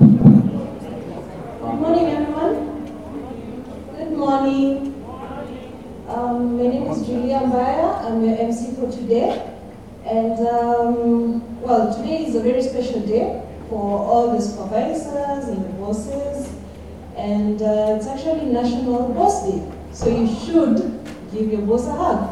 Good morning, everyone. Good morning. My name is Julia Mbaya. I'm your MC for today. And, well, today is a very special day for all the supervisors and the bosses. And it's actually National Boss Day. So you should give your boss a hug.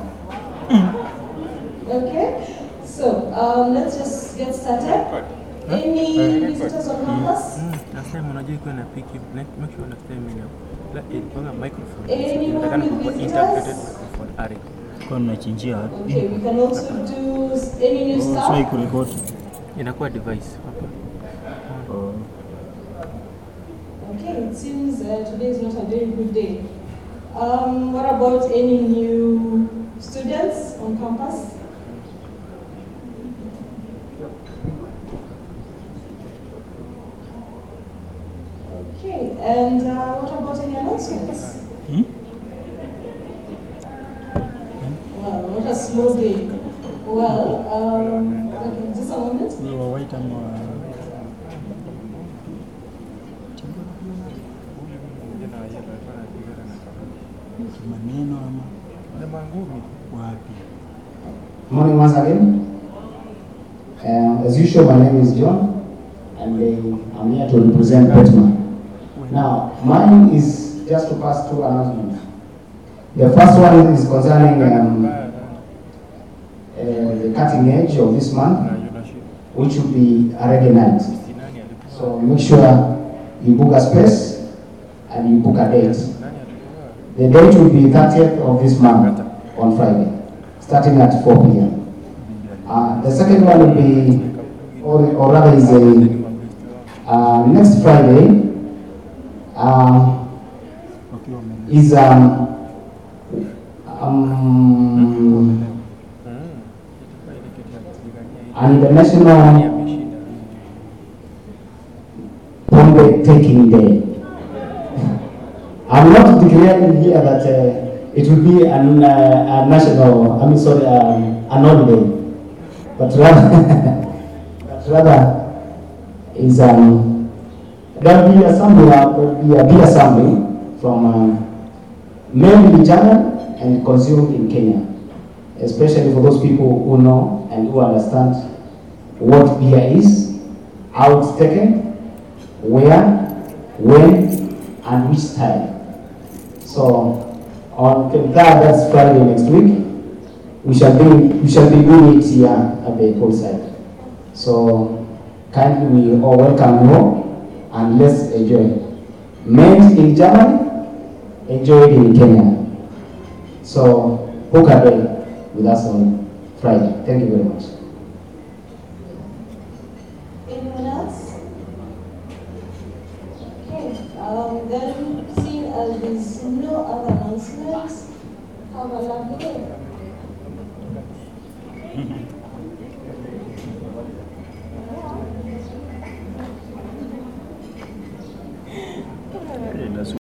Okay? So let's just get started. Any visitors on campus? Nasema unajua iko na pick make sure unasema ina microphone. Anyone with Integrated visitors? microphone are. Kuna chinjia. Okay, we can also do any new So stuff. ikurecord. Inakuwa device hapa. Okay, it seems today is not a very good day. What about any new students on campus? Okay, and what about any announcements? Well, what a slow day. Well, okay, just a moment. We were waiting maneno ama wapi? Morning once again. As usual, my name is John, and I'm here to represent Petma. Now, mine is just to pass two announcements. The first one is concerning the cutting edge of this month, which will be a reggae night. So make sure you book a space and you book a date. The date will be 30th of this month on Friday, starting at 4 p.m. The second one will be, or rather is next Friday, is an international Pombe taking day. I'm not declaring here that it will be a national, an holiday, but rather is there'll be a beer assembly from mainly German and consumed in Kenya, especially for those people who know and who understand what beer is, how it's taken, where, when, and which time. So on that's Friday next week, we shall be doing it here at the poolside. So kindly we all welcome you all and let's enjoy. Meant in Germany, enjoy it in Kenya. So book a day with us on Friday. Thank you very much. Anyone else? Okay, then seeing as there's no other announcements, have a lovely day.